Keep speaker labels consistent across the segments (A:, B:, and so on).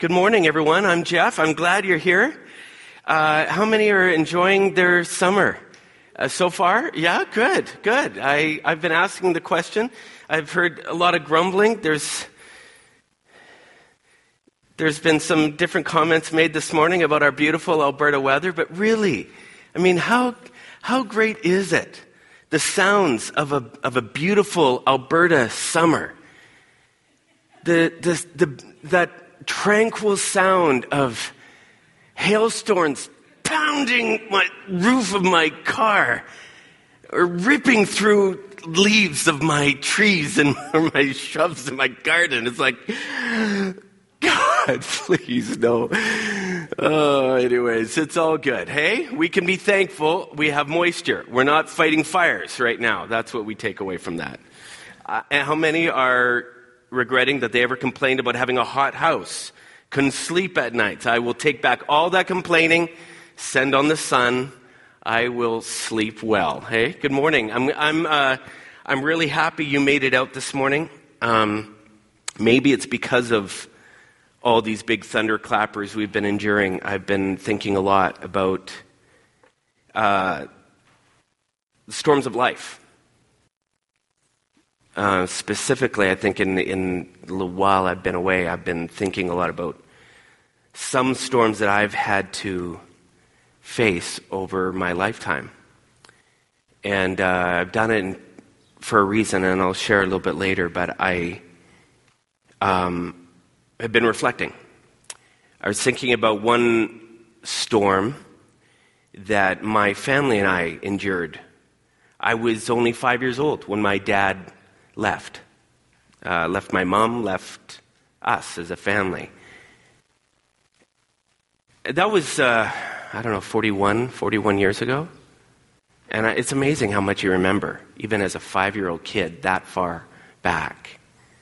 A: Good morning, everyone. I'm Jeff. I'm glad you're here. How many are enjoying their summer so far? Yeah, good. I've been asking the question. I've heard a lot of grumbling. There's been some different comments made this morning about our beautiful Alberta weather, but really, I mean, how great is it? The sounds of a beautiful Alberta summer. That tranquil sound of hailstones pounding my roof of my car or ripping through leaves of my trees and my shrubs in my garden. It's like, God, please, no. Oh, anyways, it's all good. Hey, we can be thankful we have moisture. We're not fighting fires right now. That's what we take away from that. And how many are regretting that they ever complained about having a hot house, couldn't sleep at nights? I will take back all that complaining, send on the sun. I will sleep well. Hey, good morning. I'm really happy you made it out this morning. Maybe it's because of all these big thunderclappers we've been enduring. I've been thinking a lot about the storms of life. Specifically, I think in the little while I've been away, I've been thinking a lot about some storms that I've had to face over my lifetime. And I've done it for a reason, and I'll share a little bit later, but I have been reflecting. I was thinking about one storm that my family and I endured. I was only 5 years old when my dad left my mom, left us as a family. That was, 41 years ago. And it's amazing how much you remember, even as a 5-year-old kid, that far back.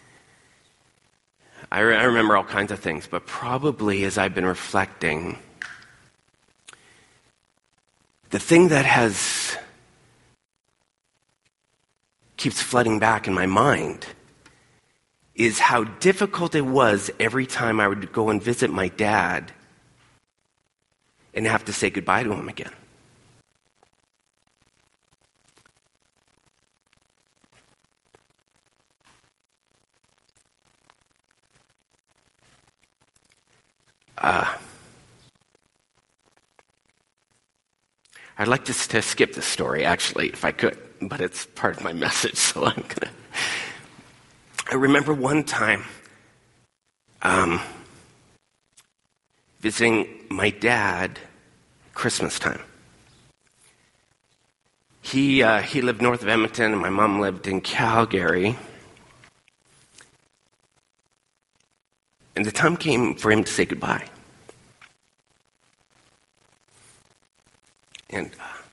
A: I remember all kinds of things, but probably as I've been reflecting, the thing that keeps flooding back in my mind is how difficult it was every time I would go and visit my dad and have to say goodbye to him again. I'd like to skip this story, actually, if I could, but it's part of my message, so I'm going to. I remember one time visiting my dad Christmas time. He lived north of Edmonton, and my mom lived in Calgary. And the time came for him to say goodbye. And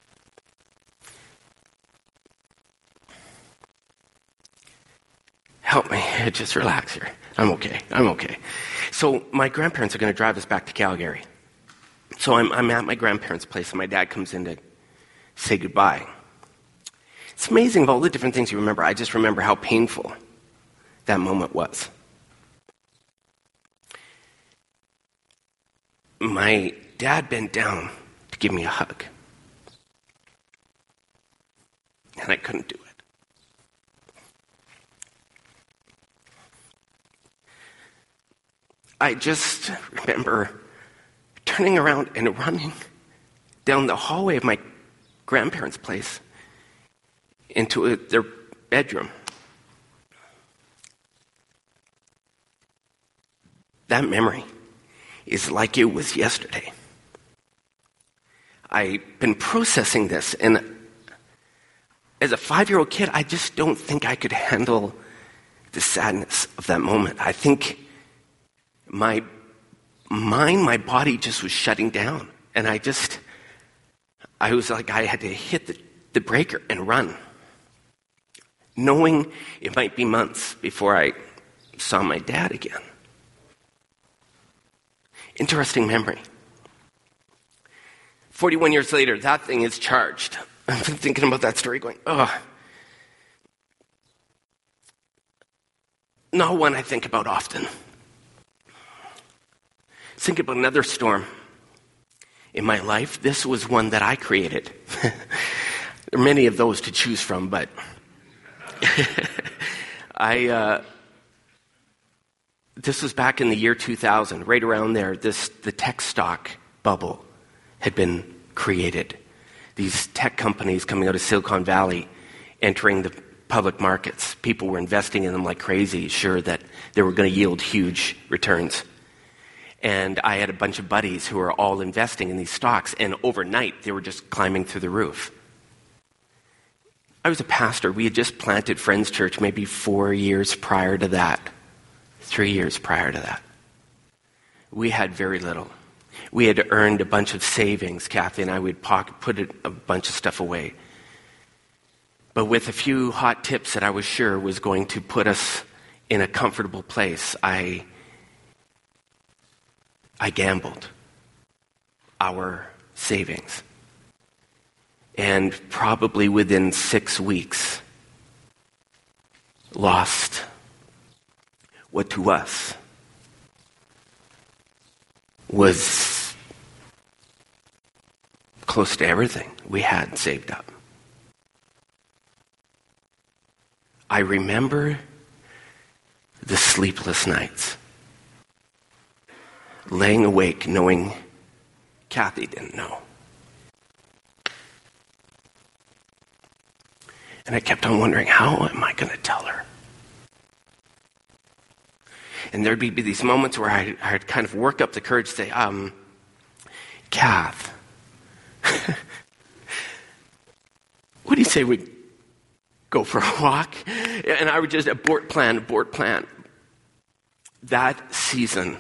A: help me, just relax here. I'm okay. So my grandparents are going to drive us back to Calgary. So I'm at my grandparents' place, and my dad comes in to say goodbye. It's amazing of all the different things you remember. I just remember how painful that moment was. My dad bent down to give me a hug. And I couldn't do it. I just remember turning around and running down the hallway of my grandparents' place into their bedroom. That memory is like it was yesterday. I've been processing this, and as a 5-year-old kid, I just don't think I could handle the sadness of that moment. I think my mind, my body just was shutting down. And I was like, I had to hit the breaker and run, knowing it might be months before I saw my dad again. Interesting memory. 41 years later, that thing is charged. I've been thinking about that story going, not one I think about often. Think about another storm. In my life, this was one that I created. There are many of those to choose from, but this was back in the year 2000, right around there. The tech stock bubble had been created. These tech companies coming out of Silicon Valley, entering the public markets. People were investing in them like crazy, sure that they were going to yield huge returns. And I had a bunch of buddies who were all investing in these stocks, and overnight they were just climbing through the roof. I was a pastor. We had just planted Friends Church maybe 4 years prior to that. 3 years prior to that. We had very little. We had earned a bunch of savings. Kathy and I would put a bunch of stuff away. But with a few hot tips that I was sure was going to put us in a comfortable place, I gambled our savings. And probably within 6 weeks, lost what to us was close to everything we had saved up. I remember the sleepless nights, laying awake knowing Kathy didn't know. And I kept on wondering, how am I going to tell her? And there'd be these moments where I'd kind of work up the courage to say, Kath, what do you say we go for a walk? And I would just abort plan. That season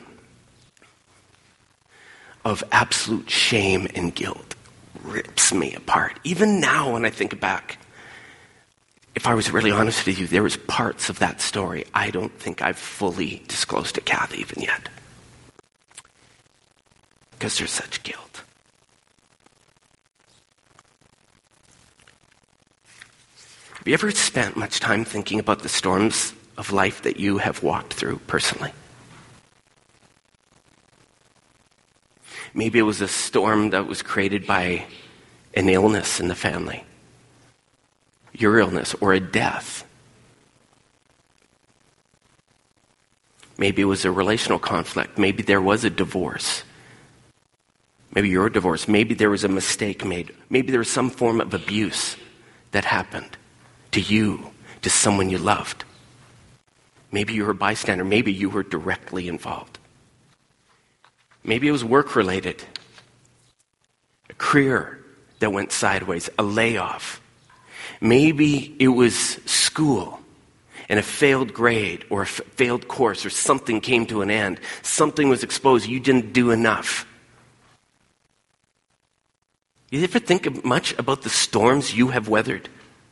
A: of absolute shame and guilt rips me apart. Even now when I think back, if I was really honest with you, there was parts of that story I don't think I've fully disclosed to Kathy even yet. Because there's such guilt. Have you ever spent much time thinking about the storms of life that you have walked through personally? Maybe it was a storm that was created by an illness in the family. Your illness, or a death. Maybe it was a relational conflict. Maybe there was a divorce. Maybe you're divorced. Maybe there was a mistake made. Maybe there was some form of abuse that happened to you, to someone you loved. Maybe you were a bystander. Maybe you were directly involved. Maybe it was work-related. A career that went sideways, a layoff. Maybe it was school and a failed grade or a failed course or something came to an end. Something was exposed. You didn't do enough. You ever think much about the storms you have weathered?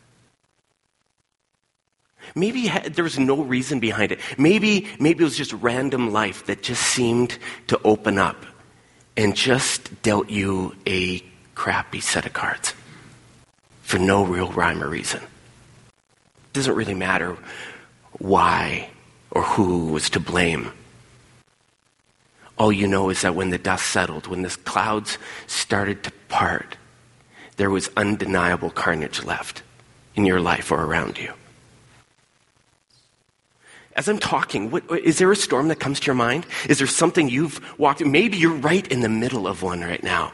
A: Maybe there was no reason behind it. Maybe it was just random life that just seemed to open up and just dealt you a crappy set of cards. For no real rhyme or reason. It doesn't really matter why or who was to blame. All you know is that when the dust settled, when the clouds started to part, there was undeniable carnage left in your life or around you. As I'm talking, is there a storm that comes to your mind? Is there something you've walked through? Maybe you're right in the middle of one right now.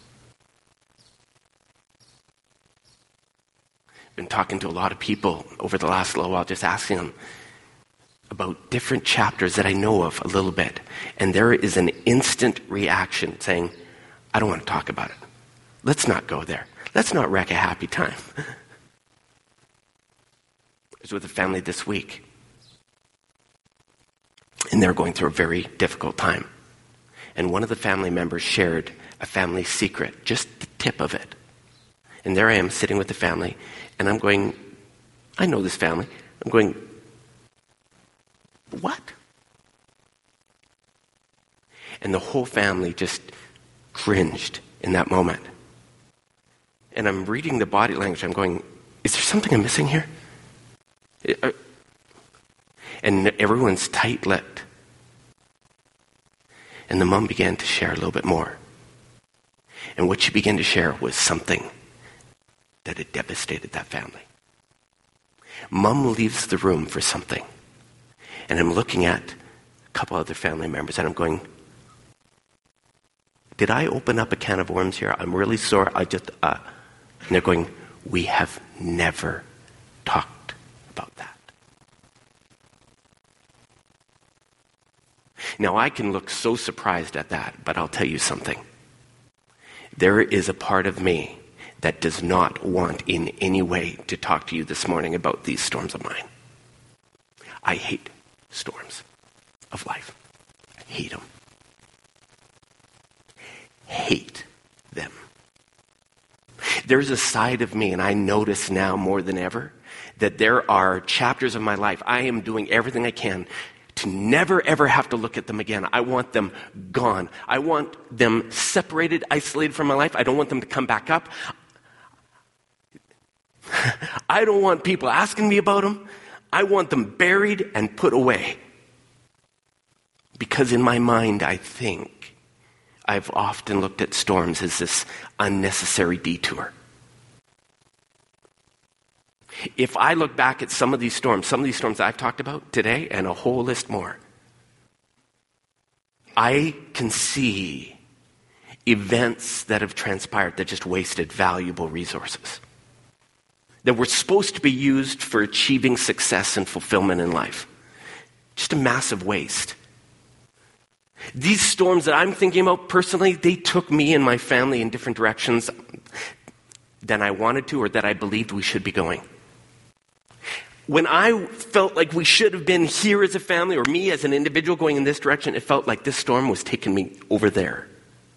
A: Been talking to a lot of people over the last little while, just asking them about different chapters that I know of a little bit. And there is an instant reaction saying, I don't want to talk about it. Let's not go there. Let's not wreck a happy time. I was with a family this week. And they're going through a very difficult time. And one of the family members shared a family secret, just the tip of it. And there I am sitting with the family, and I'm going, I know this family. I'm going, what? And the whole family just cringed in that moment. And I'm reading the body language. I'm going, is there something I'm missing here? And everyone's tight-lipped. And the mom began to share a little bit more. And what she began to share was something that had devastated that family. Mom leaves the room for something. And I'm looking at a couple other family members and I'm going, did I open up a can of worms here? I'm really sorry. And they're going, we have never talked about that. Now, I can look so surprised at that, but I'll tell you something. There is a part of me that does not want in any way to talk to you this morning about these storms of mine. I hate storms of life. I hate them. Hate them. There's a side of me, and I notice now more than ever, that there are chapters of my life. I am doing everything I can to never ever have to look at them again. I want them gone. I want them separated, isolated from my life. I don't want them to come back up. I don't want people asking me about them. I want them buried and put away. Because in my mind, I think I've often looked at storms as this unnecessary detour. If I look back at some of these storms I've talked about today, and a whole list more, I can see events that have transpired that just wasted valuable resources that were supposed to be used for achieving success and fulfillment in life. Just a massive waste. These storms that I'm thinking about personally, they took me and my family in different directions than I wanted to or that I believed we should be going. When I felt like we should have been here as a family or me as an individual going in this direction, it felt like this storm was taking me over there.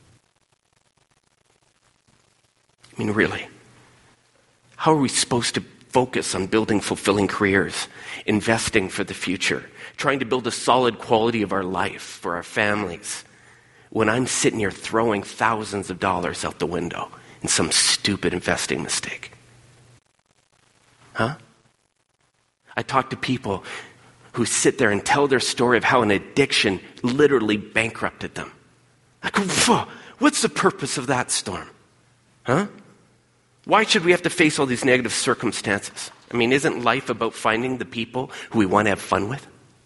A: I mean, really. How are we supposed to focus on building fulfilling careers, investing for the future, trying to build a solid quality of our life for our families, when I'm sitting here throwing thousands of dollars out the window in some stupid investing mistake? Huh? I talk to people who sit there and tell their story of how an addiction literally bankrupted them. I go, what's the purpose of that storm? Huh? Why should we have to face all these negative circumstances? I mean, isn't life about finding the people who we want to have fun with?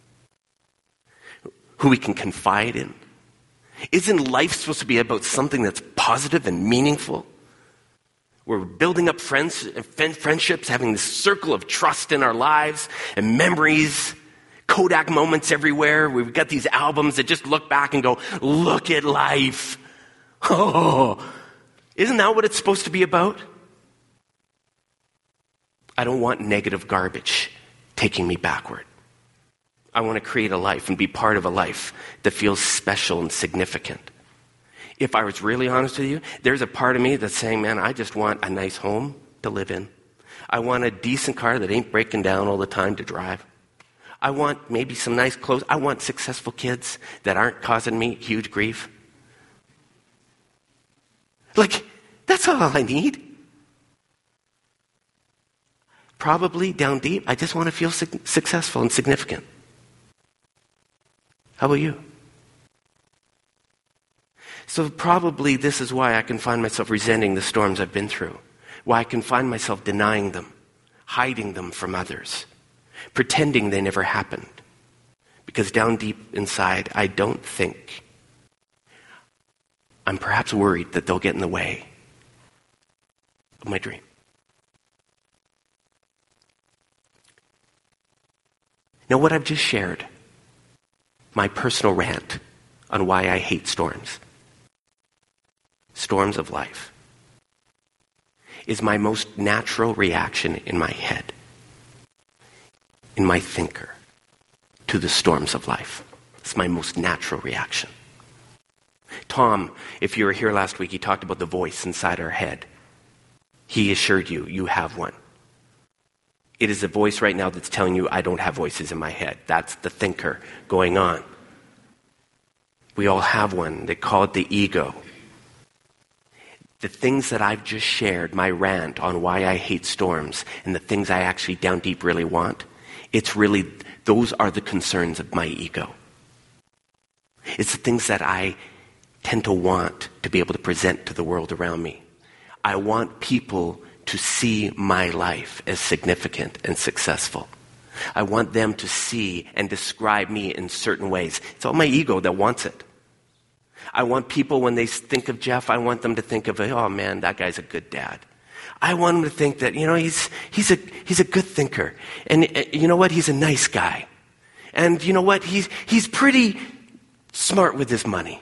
A: Who we can confide in? Isn't life supposed to be about something that's positive and meaningful? We're building up friendships, having this circle of trust in our lives and memories, Kodak moments everywhere. We've got these albums that just look back and go, look at life. Oh, isn't that what it's supposed to be about? I don't want negative garbage taking me backward. I want to create a life and be part of a life that feels special and significant. If I was really honest with you, there's a part of me that's saying, man, I just want a nice home to live in. I want a decent car that ain't breaking down all the time to drive. I want maybe some nice clothes. I want successful kids that aren't causing me huge grief. Like, that's all I need. Probably down deep, I just want to feel successful and significant. How about you? So probably this is why I can find myself resenting the storms I've been through. Why I can find myself denying them, hiding them from others, pretending they never happened. Because down deep inside, I don't think, I'm perhaps worried that they'll get in the way of my dream. Now, what I've just shared, my personal rant on why I hate storms of life, is my most natural reaction in my head, in my thinker, to the storms of life. It's my most natural reaction. Tom, if you were here last week, he talked about the voice inside our head. He assured you, you have one. It is a voice right now that's telling you, I don't have voices in my head. That's the thinker going on. We all have one. They call it the ego. The things that I've just shared, my rant on why I hate storms, and the things I actually down deep really want, it's really, those are the concerns of my ego. It's the things that I tend to want to be able to present to the world around me. I want people to see my life as significant and successful. I want them to see and describe me in certain ways. It's all my ego that wants it. I want people, when they think of Jeff, I want them to think of, oh man, that guy's a good dad. I want them to think that, he's a good thinker. And you know what? He's a nice guy. And you know what? He's pretty smart with his money.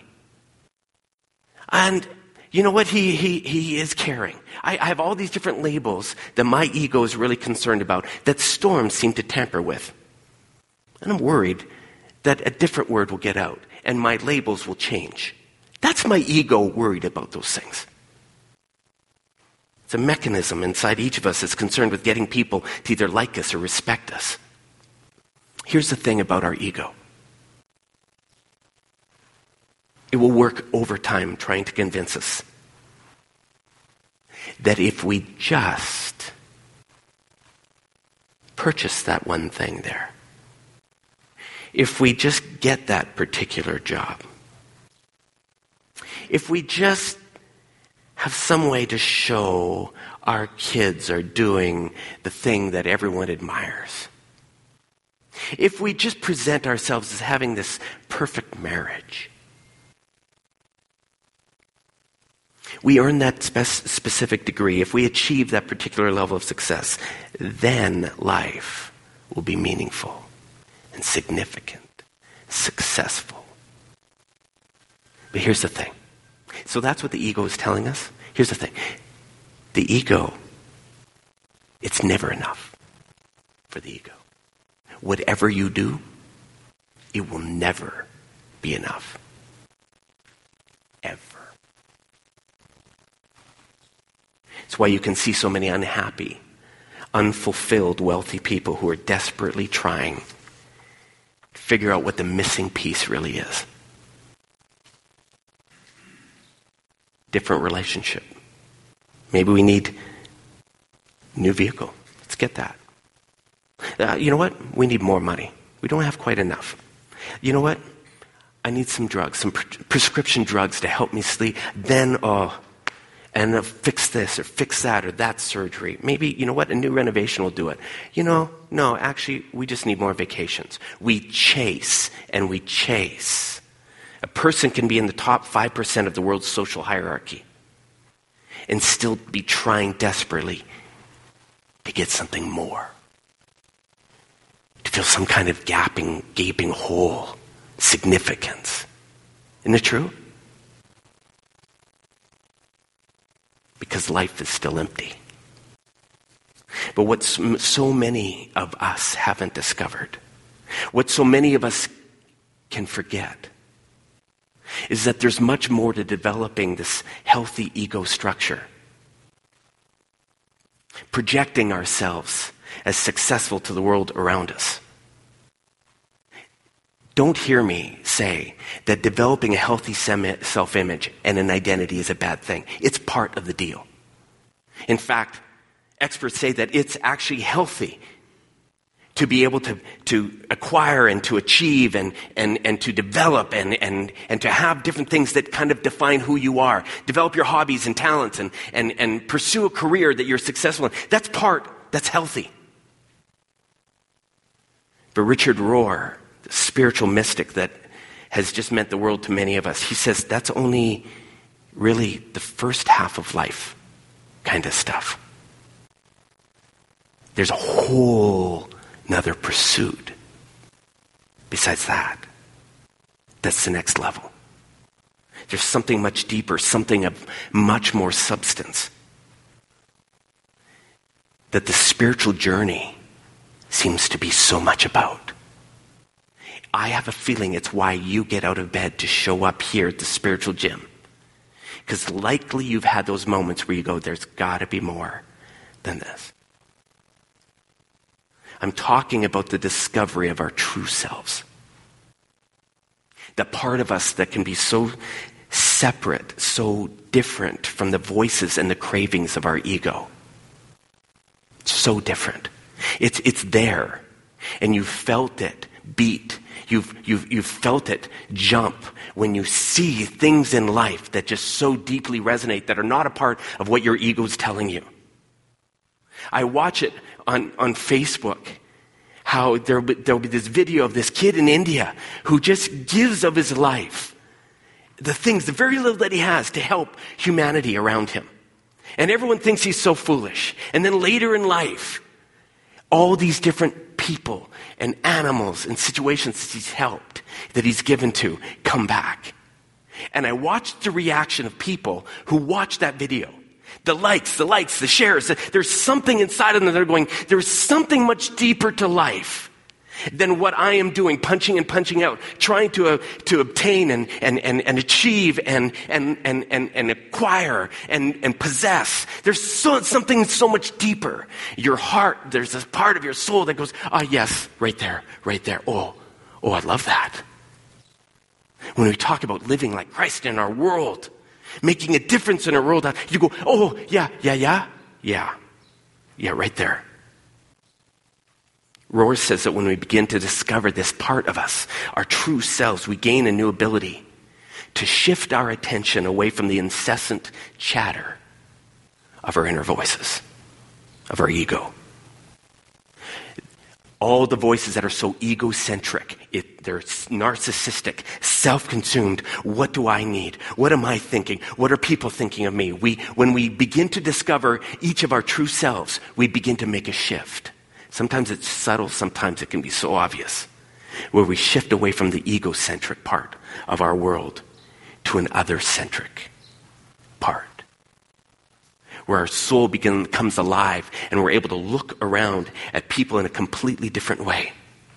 A: And you know what? He is caring. I have all these different labels that my ego is really concerned about that storms seem to tamper with. And I'm worried that a different word will get out and my labels will change. That's my ego worried about those things. It's a mechanism inside each of us that's concerned with getting people to either like us or respect us. Here's the thing about our ego. It will work overtime trying to convince us that if we just purchase that one thing there, if we just get that particular job, if we just have some way to show our kids are doing the thing that everyone admires, if we just present ourselves as having this perfect marriage, we earn that specific degree. If we achieve that particular level of success, then life will be meaningful and significant, successful. But here's the thing. So that's what the ego is telling us. Here's the thing. The ego, it's never enough for the ego. Whatever you do, it will never be enough. Ever. It's why you can see so many unhappy, unfulfilled, wealthy people who are desperately trying to figure out what the missing piece really is. Different relationship. Maybe we need a new vehicle. Let's get that. You know what? We need more money. We don't have quite enough. You know what? I need some drugs, some prescription drugs to help me sleep. Then, fix this or fix that or that surgery. Maybe, you know what? A new renovation will do it. No, actually, we just need more vacations. We chase and we chase. A person can be in the top 5% of the world's social hierarchy and still be trying desperately to get something more. To fill some kind of gaping hole, significance. Isn't it true? Because life is still empty. But what so many of us haven't discovered, what so many of us can forget, is that there's much more to developing this healthy ego structure. Projecting ourselves as successful to the world around us. Don't hear me say that developing a healthy self-image and an identity is a bad thing. It's part of the deal. In fact, experts say that it's actually healthy to be able to acquire and to achieve and to develop and to have different things that kind of define who you are. Develop your hobbies and talents and pursue a career that you're successful in. That's healthy. But Richard Rohr, the spiritual mystic that has just meant the world to many of us, he says that's only really the first half of life kind of stuff. There's a whole another pursuit besides that. That's the next level. There's something much deeper, something of much more substance that the spiritual journey seems to be so much about. I have a feeling it's why you get out of bed to show up here at the spiritual gym. Because likely you've had those moments where you go, there's got to be more than this. I'm talking about the discovery of our true selves. The part of us that can be so separate, so different from the voices and the cravings of our ego. So different. It's there. And you felt it, beat. You've felt it jump when you see things in life that just so deeply resonate that are not a part of what your ego's telling you. I watch it on Facebook, how there'll be this video of this kid in India who just gives of his life, the very little that he has to help humanity around him. And everyone thinks he's so foolish. And then later in life, all these different people and animals and situations that he's helped, that he's given to, come back. And I watched the reaction of people who watched that video. The likes, the shares. There's something inside of them that are going, there's something much deeper to life than what I am doing, punching and punching out, trying to obtain and achieve and acquire and possess. There's something so much deeper. Your heart, there's a part of your soul that goes, yes, right there. Oh, I love that. When we talk about living like Christ in our world, making a difference in our world, you go, oh, yeah, right there. Rohr says that when we begin to discover this part of us, our true selves, we gain a new ability to shift our attention away from the incessant chatter of our inner voices, of our ego. All the voices that are so egocentric, they're narcissistic, self-consumed. What do I need? What am I thinking? What are people thinking of me? When we begin to discover each of our true selves, we begin to make a shift. Sometimes it's subtle, sometimes it can be so obvious, where we shift away from the egocentric part of our world to an other-centric part, where our soul comes alive and we're able to look around at people in a completely different way.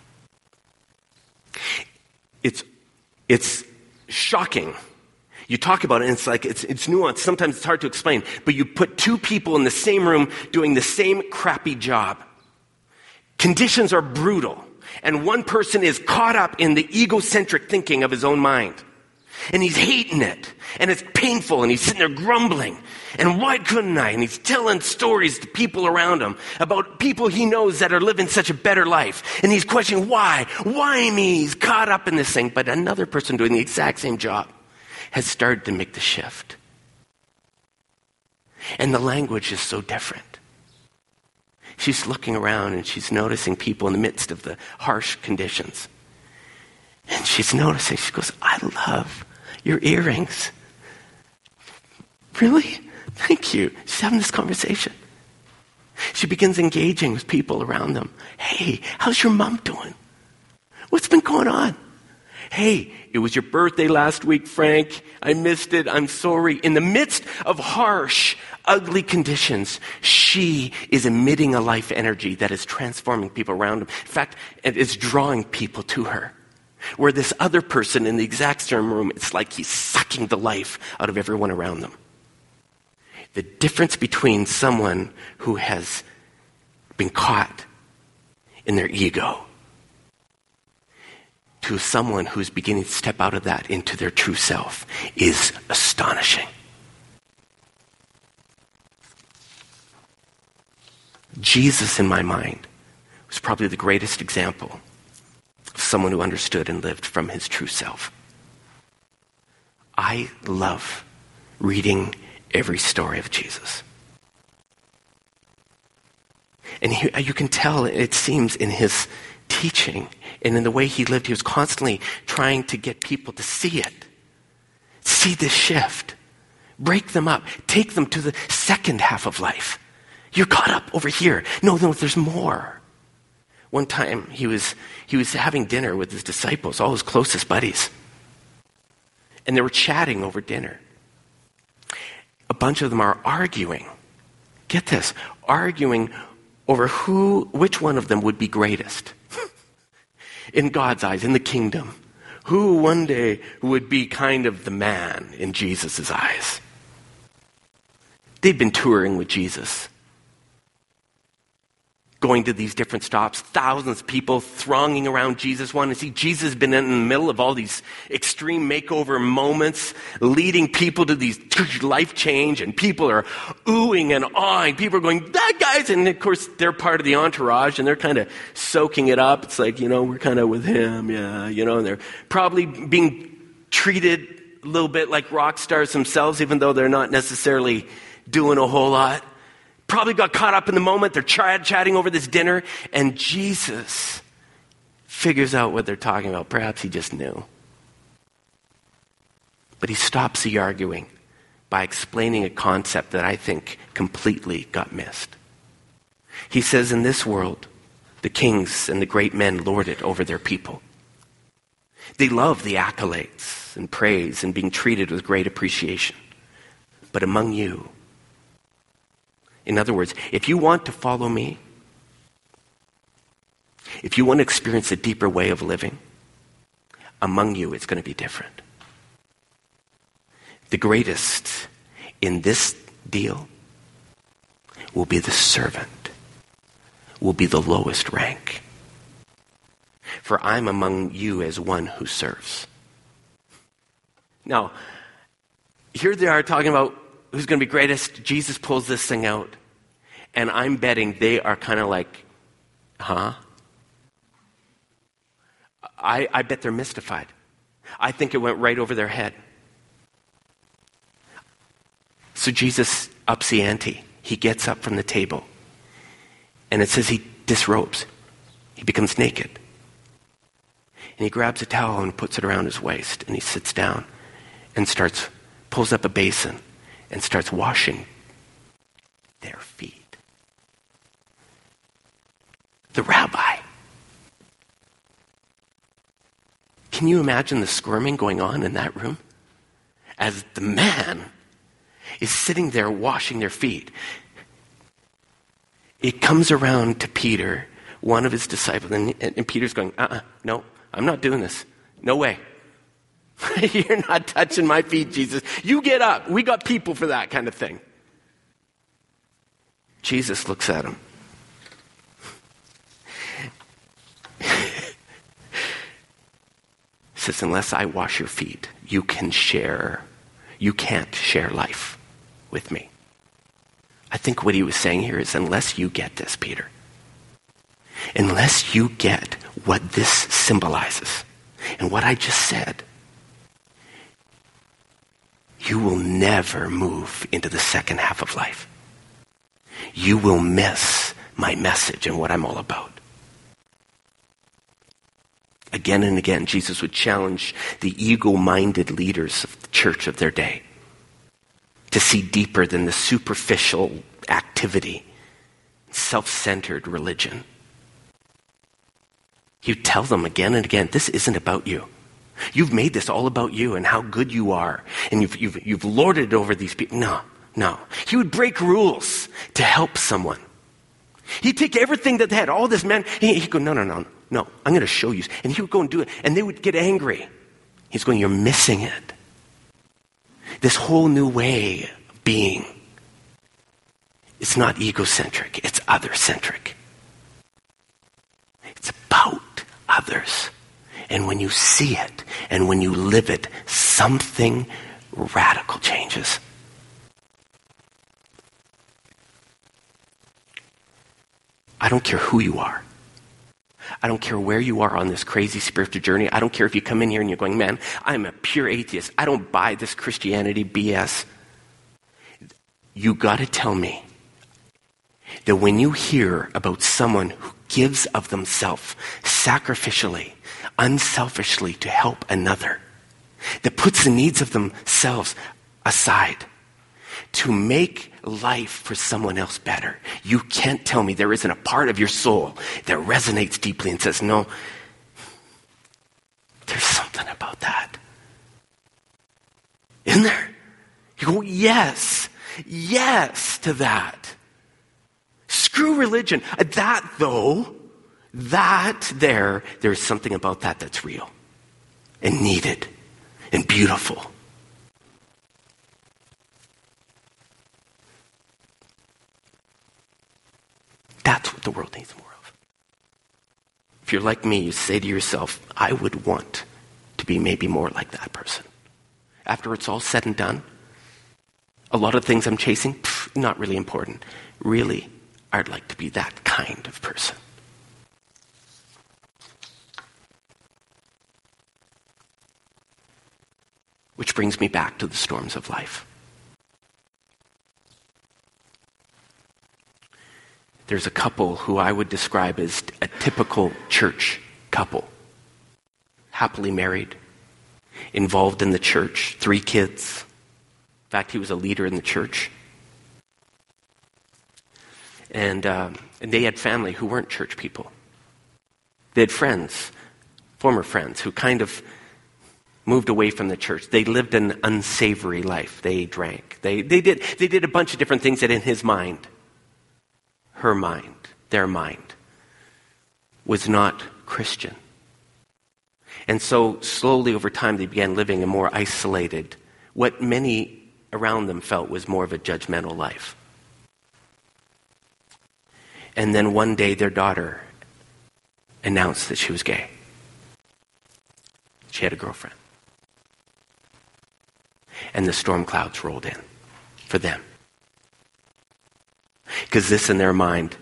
A: It's shocking. You talk about it and it's like, it's nuanced. Sometimes it's hard to explain, but you put two people in the same room doing the same crappy job. Conditions are brutal, and one person is caught up in the egocentric thinking of his own mind. And he's hating it, and it's painful, and he's sitting there grumbling. And why couldn't I? And he's telling stories to people around him about people he knows that are living such a better life. And he's questioning why? Why me? He's caught up in this thing. But another person doing the exact same job has started to make the shift. And the language is so different. She's looking around and she's noticing people in the midst of the harsh conditions. And she's noticing, she goes, I love your earrings. Really? Thank you. She's having this conversation. She begins engaging with people around them. Hey, how's your mom doing? What's been going on? Hey, it was your birthday last week, Frank. I missed it. I'm sorry. In the midst of harsh, ugly conditions, she is emitting a life energy that is transforming people around them. In fact, it is drawing people to her. Where this other person in the exact same room, it's like he's sucking the life out of everyone around them. The difference between someone who has been caught in their ego to someone who's beginning to step out of that into their true self is astonishing. Jesus, in my mind, was probably the greatest example of someone who understood and lived from his true self. I love reading every story of Jesus. And you can tell, it seems, in his teaching and in the way he lived, he was constantly trying to get people to see it. See this shift. Break them up. Take them to the second half of life. You're caught up over here. No, there's more. One time he was having dinner with his disciples, all his closest buddies. And they were chatting over dinner. A bunch of them are arguing. Get this, arguing over which one of them would be greatest in God's eyes, in the kingdom. Who one day would be kind of the man in Jesus' eyes. They'd been touring with Jesus. going to these different stops, thousands of people thronging around Jesus, wanting to see Jesus. Has been in the middle of all these extreme makeover moments, leading people to these life change, and people are oohing and awing. People are going, that guy's, and of course they're part of the entourage, and they're kind of soaking it up. It's like, we're kind of with him, yeah, and they're probably being treated a little bit like rock stars themselves, even though they're not necessarily doing a whole lot. Probably got caught up in the moment. They're chatting over this dinner, and Jesus figures out what they're talking about. Perhaps he just knew. But he stops the arguing by explaining a concept that I think completely got missed. He says, in this world, the kings and the great men lord it over their people. They love the accolades and praise and being treated with great appreciation. But among you, in other words, if you want to follow me, if you want to experience a deeper way of living, among you it's going to be different. The greatest in this deal will be the servant, will be the lowest rank. For I'm among you as one who serves. Now, here they are talking about who's going to be greatest. Jesus pulls this thing out, and I'm betting they are kind of like, huh? I bet they're mystified. I think it went right over their head. So Jesus ups the ante. He gets up from the table, and it says he disrobes. He becomes naked. And he grabs a towel and puts it around his waist, and he sits down and pulls up a basin and starts washing their feet. The rabbi. Can you imagine the squirming going on in that room? As the man is sitting there washing their feet. It comes around to Peter, one of his disciples, and Peter's going, no, I'm not doing this. No way. You're not touching my feet, Jesus. You get up. We got people for that kind of thing. Jesus looks at him. He says, unless I wash your feet, you can't share life with me. I think what he was saying here is, unless you get this, Peter, unless you get what this symbolizes and what I just said, you will never move into the second half of life. You will miss my message and what I'm all about. Again and again, Jesus would challenge the ego-minded leaders of the church of their day to see deeper than the superficial activity, self-centered religion. You tell them again and again, this isn't about you. You've made this all about you and how good you are, and you've lorded it over these people. No. He would break rules to help someone. He'd take everything that they had, all this man, he'd go, no, I'm going to show you. And he would go and do it, and they would get angry. He's going, you're missing it. This whole new way of being, it's not egocentric, it's other-centric. It's about others. And when you see it, and when you live it, something radical changes. I don't care who you are. I don't care where you are on this crazy spiritual journey. I don't care if you come in here and you're going, man, I'm a pure atheist. I don't buy this Christianity BS. You got to tell me that when you hear about someone who gives of themselves sacrificially, unselfishly to help another, that puts the needs of themselves aside to make life for someone else better, you can't tell me there isn't a part of your soul that resonates deeply and says, no, there's something about that. Isn't there? You go, yes to that. Screw religion. There's something about that that's real and needed and beautiful. That's what the world needs more of. If you're like me, you say to yourself, I would want to be maybe more like that person. After it's all said and done, a lot of things I'm chasing, not really important. Really, I'd like to be that kind of person. Which brings me back to the storms of life. There's a couple who I would describe as a typical church couple. Happily married, involved in the church, 3 kids. In fact, he was a leader in the church. And they had family who weren't church people. They had friends, former friends, who kind of moved away from the church. They lived an unsavory life. They drank. They did a bunch of different things that in his mind, her mind, their mind, was not Christian. And so slowly over time they began living a more isolated, what many around them felt was more of a judgmental life. And then one day their daughter announced that she was gay. She had a girlfriend. And the storm clouds rolled in for them. Because this in their mind,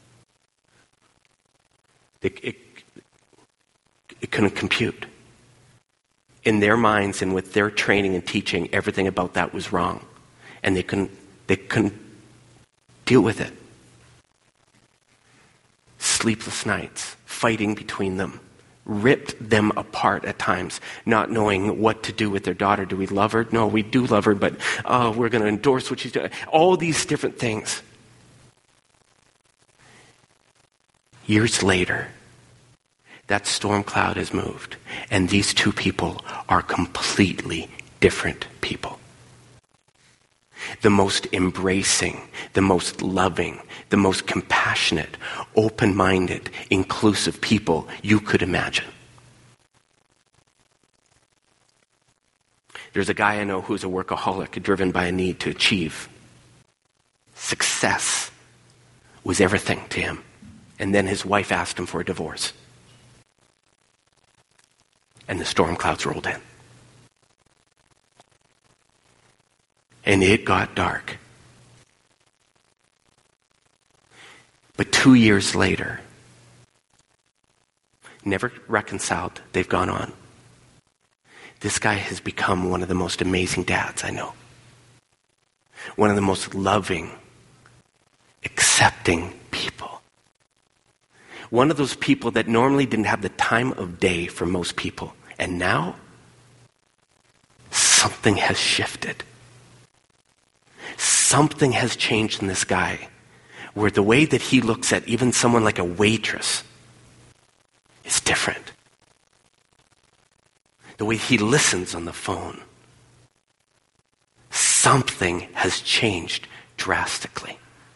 A: it couldn't compute. In their minds and with their training and teaching, everything about that was wrong. And they couldn't deal with it. Sleepless nights, fighting between them, ripped them apart at times, not knowing what to do with their daughter. Do we love her? No, we do love her, but we're going to endorse what she's doing. All these different things. Years later, that storm cloud has moved, and these 2 people are completely different people. The most embracing, the most loving, the most compassionate, open-minded, inclusive people you could imagine. There's a guy I know who's a workaholic, driven by a need to achieve. Success was everything to him. And then his wife asked him for a divorce. And the storm clouds rolled in. And it got dark. But 2 years later, never reconciled, they've gone on. This guy has become one of the most amazing dads I know. One of the most loving, accepting people. One of those people that normally didn't have the time of day for most people. And now, something has shifted. Something has changed in this guy, where the way that he looks at even someone like a waitress is different. The way he listens on the phone. Something has changed drastically.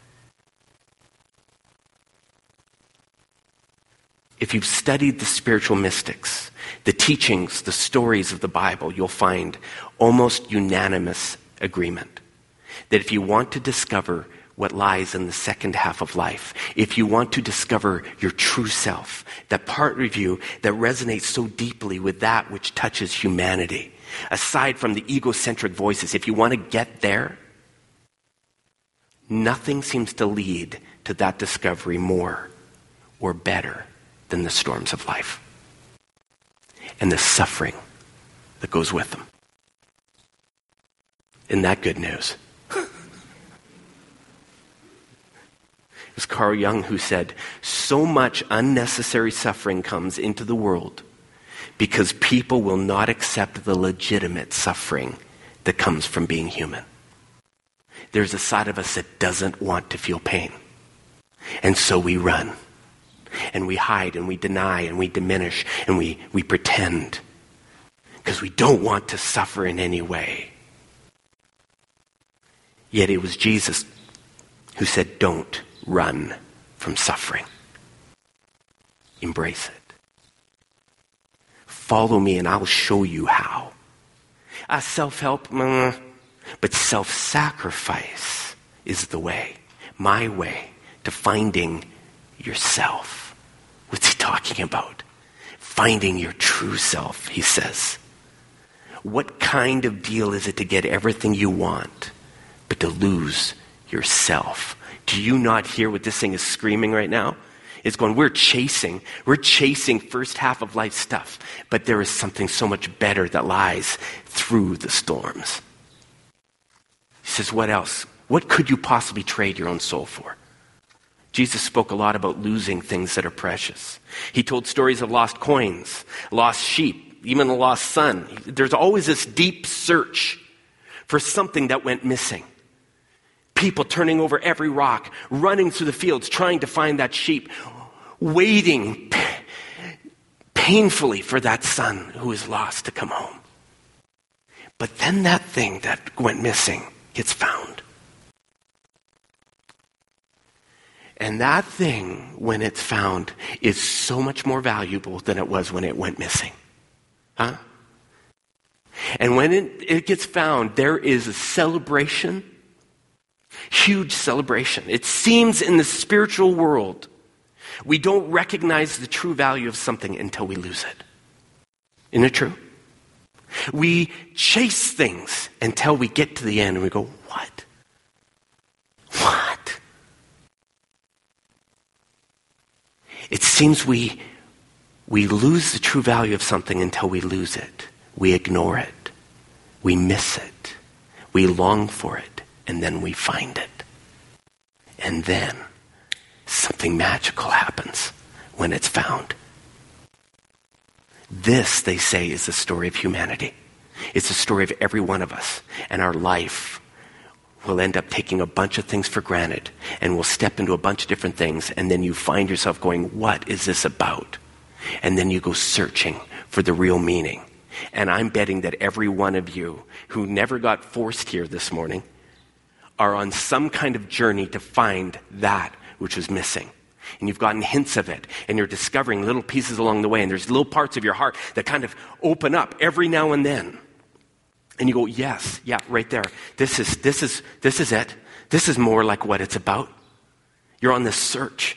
A: If you've studied the spiritual mystics, the teachings, the stories of the Bible, you'll find almost unanimous agreement that if you want to discover what lies in the second half of life, if you want to discover your true self, that part of you that resonates so deeply with that which touches humanity, aside from the egocentric voices, if you want to get there, nothing seems to lead to that discovery more or better than the storms of life and the suffering that goes with them. Isn't that good news? It was Carl Jung who said, so much unnecessary suffering comes into the world because people will not accept the legitimate suffering that comes from being human. There's a side of us that doesn't want to feel pain. And so we run. And we hide and we deny and we diminish and we pretend because we don't want to suffer in any way. Yet it was Jesus who said, don't run from suffering. Embrace it. Follow me and I'll show you how. Self-help, but self-sacrifice is the way, my way to finding yourself. What's he talking about? Finding your true self, he says. What kind of deal is it to get everything you want, but to lose yourself? Do you not hear what this thing is screaming right now? It's going, we're chasing first half of life stuff, but there is something so much better that lies through the storms. He says, what else? What could you possibly trade your own soul for? Jesus spoke a lot about losing things that are precious. He told stories of lost coins, lost sheep, even a lost son. There's always this deep search for something that went missing. People turning over every rock, running through the fields, trying to find that sheep, waiting painfully for that son who is lost to come home. But then that thing that went missing gets found. And that thing, when it's found, is so much more valuable than it was when it went missing. Huh? And when it gets found, there is a celebration, huge celebration. It seems in the spiritual world, we don't recognize the true value of something until we lose it. Isn't it true? We chase things until we get to the end and we go, what? What? It seems we lose the true value of something until we lose it. We ignore it. We miss it. We long for it. And then we find it. And then something magical happens when it's found. This, they say, is the story of humanity. It's the story of every one of us. And our life will end up taking a bunch of things for granted. And we'll step into a bunch of different things. And then you find yourself going, what is this about? And then you go searching for the real meaning. And I'm betting that every one of you who never got forced here this morning are on some kind of journey to find that which was missing. And you've gotten hints of it, and you're discovering little pieces along the way, and there's little parts of your heart that kind of open up every now and then. And you go, yes, yeah, right there. This is it. This is more like what it's about. You're on this search.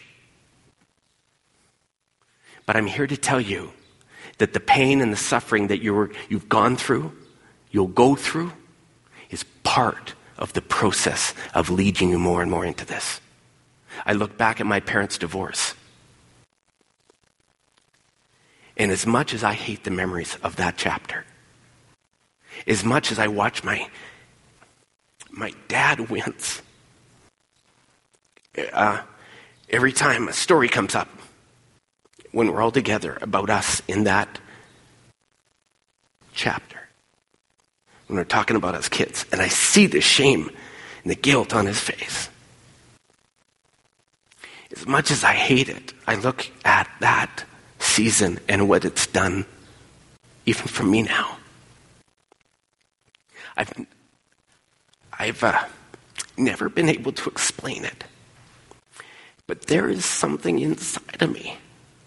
A: But I'm here to tell you that the pain and the suffering that you've gone through, you'll go through, is part of the process of leading you more and more into this. I look back at my parents' divorce. And as much as I hate the memories of that chapter, as much as I watch my dad wince, every time a story comes up, when we're all together about us in that chapter, when we're talking about us kids, and I see the shame and the guilt on his face. As much as I hate it, I look at that season and what it's done, even for me now. I've never been able to explain it, but there is something inside of me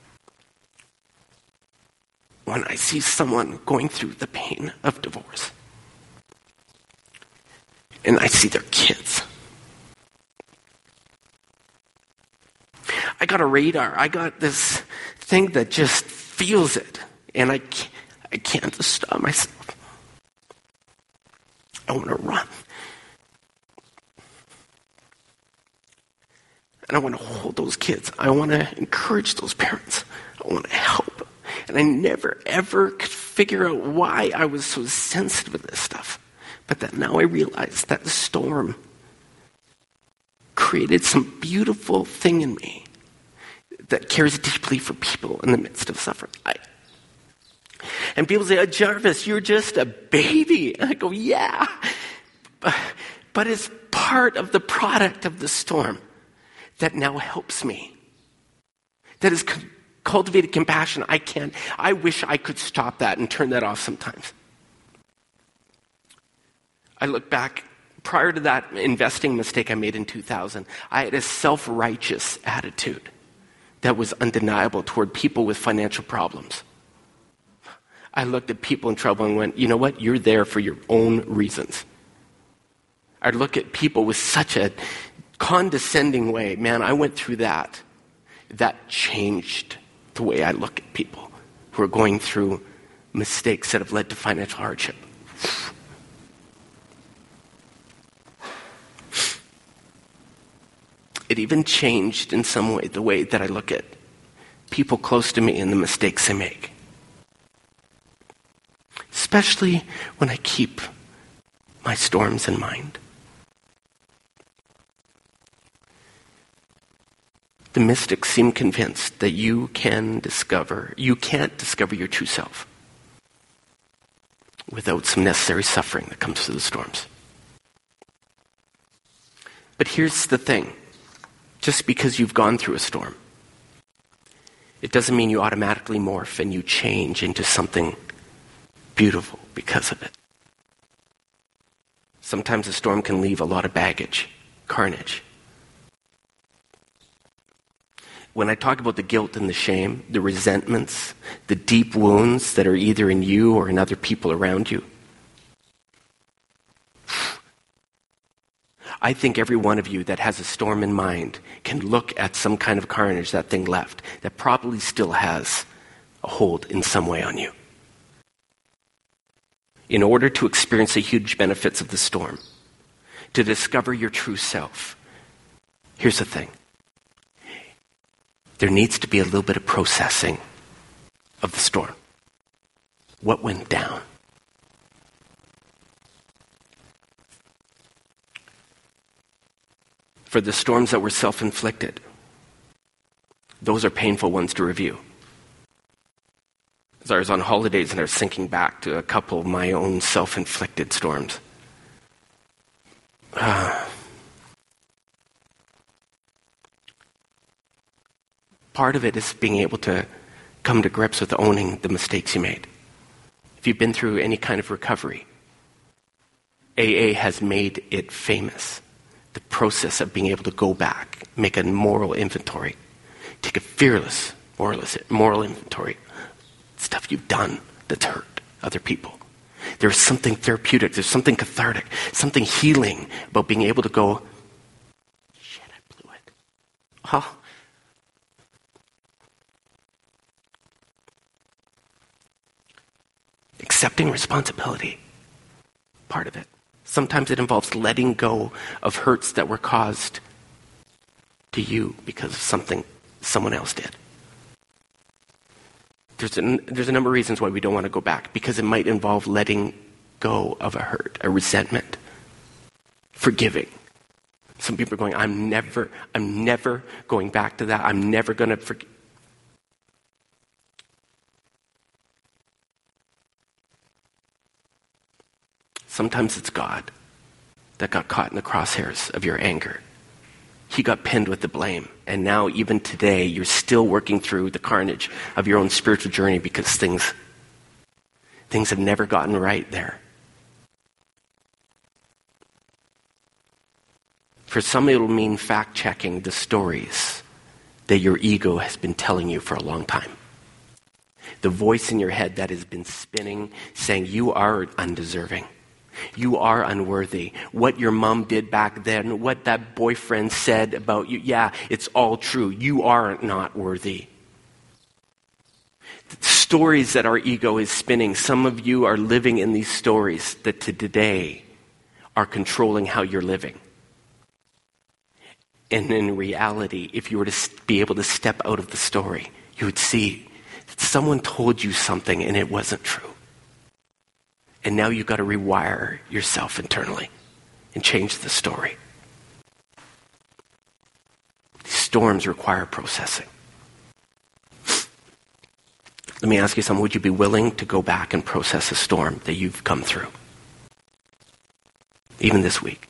A: when I see someone going through the pain of divorce, and I see their kids. I got a radar. I got this thing that just feels it, and I can't just stop myself. I want to run. And I want to hold those kids. I want to encourage those parents. I want to help. And I never, ever could figure out why I was so sensitive to this stuff. But that now I realize that the storm created some beautiful thing in me that cares deeply for people in the midst of suffering. And people say, Jarvis, you're just a baby. And I go, yeah. But it's part of the product of the storm that now helps me. That has cultivated compassion. I wish I could stop that and turn that off sometimes. I look back, prior to that investing mistake I made in 2000, I had a self-righteous attitude that was undeniable toward people with financial problems. I looked at people in trouble and went, you know what? You're there for your own reasons. I'd look at people with such a condescending way. Man, I went through that. that changed the way I look at people who are going through mistakes that have led to financial hardship. It even changed in some way the way that I look at people close to me and the mistakes they make. Especially when I keep my storms in mind. The mystics seem convinced that you can't discover your true self without some necessary suffering that comes through the storms. But here's the thing. Just because you've gone through a storm, it doesn't mean you automatically morph and you change into something beautiful because of it. Sometimes a storm can leave a lot of baggage, carnage. When I talk about the guilt and the shame, the resentments, the deep wounds that are either in you or in other people around you, I think every one of you that has a storm in mind can look at some kind of carnage that thing left that probably still has a hold in some way on you. In order to experience the huge benefits of the storm, to discover your true self, here's the thing. There needs to be a little bit of processing of the storm. What went down? For the storms that were self-inflicted, those are painful ones to review. As I was on holidays and I was thinking back to a couple of my own self-inflicted storms. Part of it is being able to come to grips with owning the mistakes you made. If you've been through any kind of recovery, AA has made it famous. The process of being able to go back, make a moral inventory, take a fearless moral inventory, stuff you've done that's hurt other people. There's something therapeutic, there's something cathartic, something healing about being able to go, shit, I blew it. Huh? Accepting responsibility, part of it. Sometimes it involves letting go of hurts that were caused to you because of something someone else did. There's a number of reasons why we don't want to go back, because it might involve letting go of a hurt, a resentment, forgiving. Some people are going, I'm never going back to that. I'm never going to forgive. Sometimes it's God that got caught in the crosshairs of your anger. He got pinned with the blame. And now, even today, you're still working through the carnage of your own spiritual journey because things have never gotten right there. For some, it'll mean fact-checking the stories that your ego has been telling you for a long time. The voice in your head that has been spinning, saying you are undeserving. You are unworthy. What your mom did back then, what that boyfriend said about you, yeah, it's all true. You are not worthy. The stories that our ego is spinning, some of you are living in these stories that to today are controlling how you're living. And in reality, if you were to be able to step out of the story, you would see that someone told you something and it wasn't true. And now you've got to rewire yourself internally and change the story. These storms require processing. Let me ask you something. Would you be willing to go back and process a storm that you've come through? Even this week.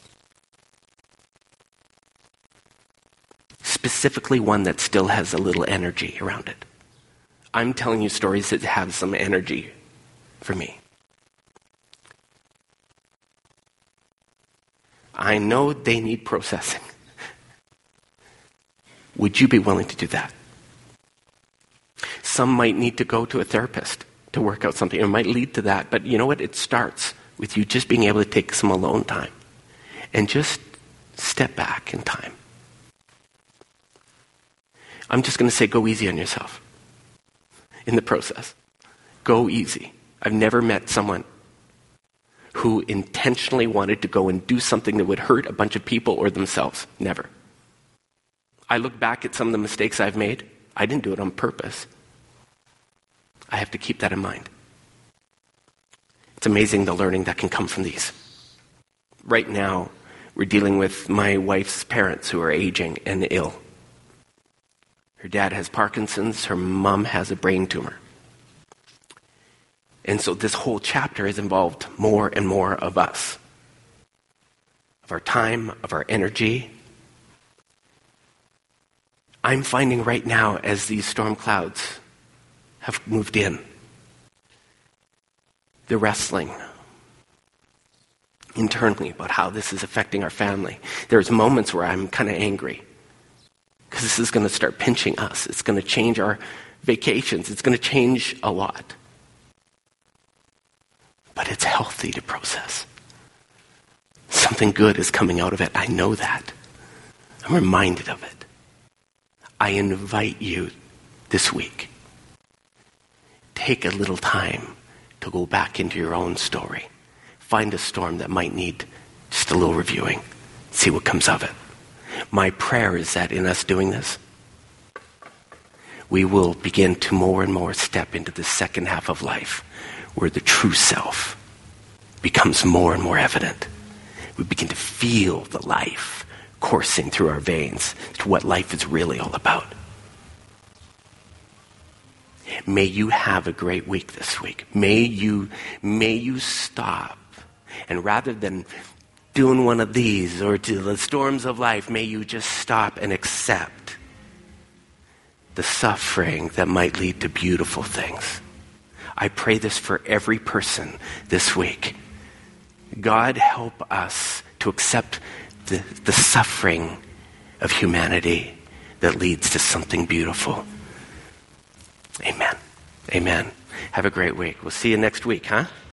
A: Specifically one that still has a little energy around it. I'm telling you stories that have some energy for me. I know they need processing. Would you be willing to do that? Some might need to go to a therapist to work out something. It might lead to that, but you know what? It starts with you just being able to take some alone time and just step back in time. I'm just going to say go easy on yourself in the process. Go easy. I've never met someone who intentionally wanted to go and do something that would hurt a bunch of people or themselves. Never. I look back at some of the mistakes I've made. I didn't do it on purpose. I have to keep that in mind. It's amazing the learning that can come from these. Right now, we're dealing with my wife's parents who are aging and ill. Her dad has Parkinson's, her mom has a brain tumor. And so this whole chapter has involved more and more of us, of our time, of our energy. I'm finding right now, as these storm clouds have moved in, the wrestling internally about how this is affecting our family. There's moments where I'm kind of angry because this is going to start pinching us. It's going to change our vacations. It's going to change a lot. But it's healthy to process. Something good is coming out of it. I know that. I'm reminded of it. I invite you this week, take a little time to go back into your own story. Find a storm that might need just a little reviewing. See what comes of it. My prayer is that in us doing this, we will begin to more and more step into the second half of life where the true self becomes more and more evident. We begin to feel the life coursing through our veins to what life is really all about. May you have a great week this week. May you stop, and rather than doing one of these or to the storms of life, may you just stop and accept the suffering that might lead to beautiful things. I pray this for every person this week. God, help us to accept the suffering of humanity that leads to something beautiful. Amen. Amen. Have a great week. We'll see you next week, huh?